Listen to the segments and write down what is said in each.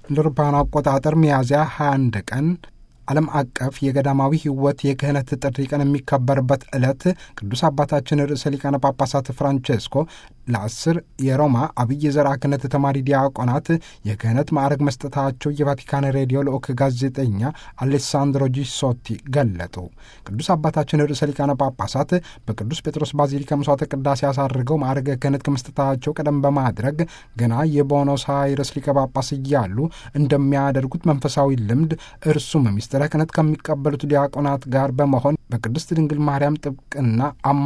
እንደ አውሮፓውያን አቆጣጠር ሚያዝያ 21 ቀን ዓለም አቀፍ የገዳማዊ ሕይወት የክህነት ጥሪ ቀን የሚከበርበት ዕለት ቅዱስ አባታችን ርዕሰ ሊቃነ ጳጳሳት ፍራንቼስኮ ለ10 የሮማ አብይ ዘርዓ ክህነት ተማሪ ዲያቆናት የክህነት ማዕረግ መስጠታቸው የቫቲካን ሬዲዮ ልዑክ ጋዜጠኛ አሌሳንድሮ ጂሶቲ ገለጡ። ቅዱስ አባታችን ርዕሰ ሊቃነ ጳጳሳት በቅዱስ ጴጥሮስ ባዚሊካ መስዋዕተ ቅዳሴ አሳርገው ማዕረገ ክህነት ከመስጠታቸው ቀደም በማድረግ ገና የቦኖስ አይረስ ሊቀ ጳጳስ እያሉ እንደሚያደርጉት መንፈሳዊ ልምድ እርሱም ምስጢረ ክህነት ከሚቀበሉት ዲያቆናት ጋር በመሆን በቅድስት ድንግል ማርያም ጥብቅና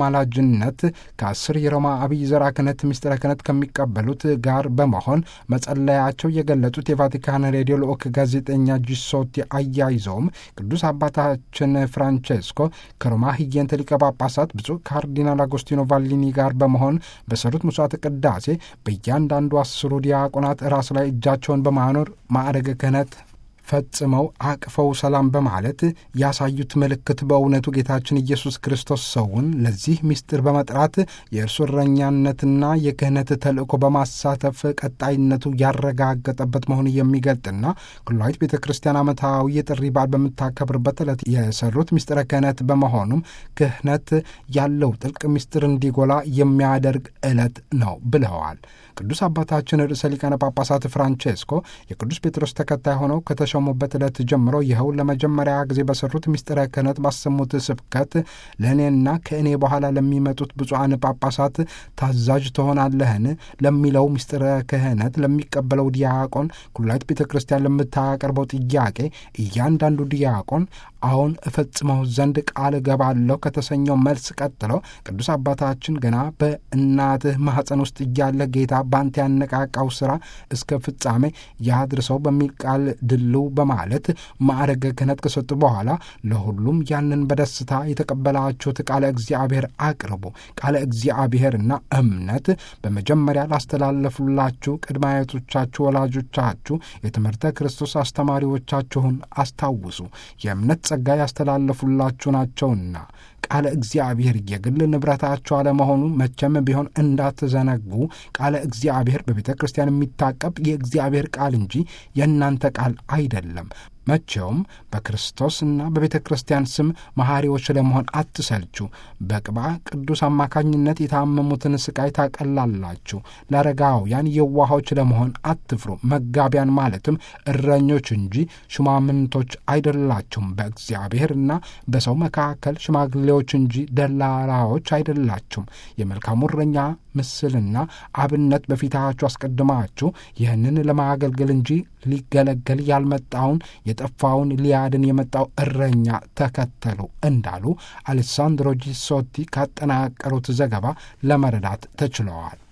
አማላጅነት ከ10 የሮማ አብይ ዘርዓ ክህነት ምስጢረ ክህነት ከሚቀበሉት ጋር በመሆን መጸለያቸው የገለጹት የቫቲካን ሬዲዮ ልዑክ ጋዜጠኛ ጂሶቲ አያይዘውም ቅዱስ አባታችን ፍራንቼስኮ ከሮማ ህየንተ ሊቀ ጳጳሳት ብፁዕ ካርዲናል አጎስቲኖ ቫሊኒ ጋር በመሆን በሰሩት መስዋዕተ ቅዳሴ በእያንዳንዱ 10 ዲያቆናት ራስ ላይ እጃቸውን በማኖር ማዕረገ ክህነት ፈጽመው አቅፈው ሰላም በማለት ያሳዩት ምልክት በእውነቱ ጌታችን ኢየሱስ ክርስቶስ ሰውን ለዚህ ምስጢር በመጥራት የእርሱ እረኛነትና የክህነት ተልእኮ በማሳተፍ ቀጣይነቱ ያረጋገጠበት መሆኑ የሚገልጥና ኩላዊት ቤተ ክርስቲያን ዓመታዊ የጥሪ በዓል በምታከብርበት ዕለት የሰሩት ምስጢረ ክህነት በመሆኑም ክህነት ያለው ጥልቅ ምስጢር እንዲጎላ የሚያደርግ ዕለት ነው ብለዋል። ቅዱስ አባታችን ርዕሰ ሊቃነ ጳጳሳት ፍራንቼስኮ የቅዱስ ጴጥሮስ ተከታይ ሆነው ከተሾሙበት ዕለት ጀምሮ ይኸው ለመጀመሪያ ጊዜ በሰሩት ምስጢረ ክህነት ባሰሙት ስብከት ለእኔና ከእኔ በኋላ ለሚመጡት ብፁዓን ጳጳሳት ታዛዥ ትሆናለህን ለሚለው ምስጢረ ክህነት ለሚቀበለው ዲያቆን ኩላዊት ቤተ ክርስቲያን ለምታቀርበው ጥያቄ እያንዳንዱ ዲያቆን አሁን እፈጽመው ዘንድ ቃል እገባለሁ ከተሰኘው መልስ ቀጥሎ ቅዱስ አባታችን ገና በእናትህ ማኅፀን ውስጥ እያለ ጌታ ባንተ ያነቃቃው ሥራ እስከ ፍጻሜ ያድርሰው በሚል ቃል ድልው በማለት ማዕረገ ክህነት ከሰጡ በኋላ ለሁሉም ያንን በደስታ የተቀበላችሁት ቃለ እግዚአብሔር አቅርቡ። ቃለ እግዚአብሔርና እምነት በመጀመሪያ ላስተላለፉላችሁ ቅድመ አያቶቻችሁ ወላጆቻችሁ የትምህርተ ክርስቶስ አስተማሪዎቻችሁን አስታውሱ። የእምነት ጸጋ ያስተላለፉላችሁ ናቸውና ቃለ እግዚአብሔር የግል ንብረታችሁ አለመሆኑ መቼም ቢሆን እንዳትዘነጉ። ቃለ እግዚአብሔር በቤተ ክርስቲያን የሚታቀብ የእግዚአብሔር ቃል እንጂ የእናንተ ቃል አይደለም። መቼውም በክርስቶስና በቤተ ክርስቲያን ስም መሐሪዎች ለመሆን አትሰልቹ። በቅባ ቅዱስ አማካኝነት የታመሙትን ስቃይ ታቀላላችሁ። ለአረጋውያን የዋሆች ለመሆን አትፍሩ። መጋቢያን ማለትም እረኞች እንጂ ሹማምንቶች አይደላችሁም። በእግዚአብሔርና በሰው መካከል ሽማግሌዎች እንጂ ደላላዎች አይደላችሁም። የመልካሙ እረኛ ምስልና አብነት በፊታችሁ አስቀድማችሁ ይህንን ለማገልገል እንጂ ሊገለገል ያልመጣውን የጠፋውን ሊያድን የመጣው እረኛ ተከተሉ እንዳሉ አሌሳንድሮ ጂሶቲ ካጠናቀሩት ዘገባ ለመረዳት ተችለዋል።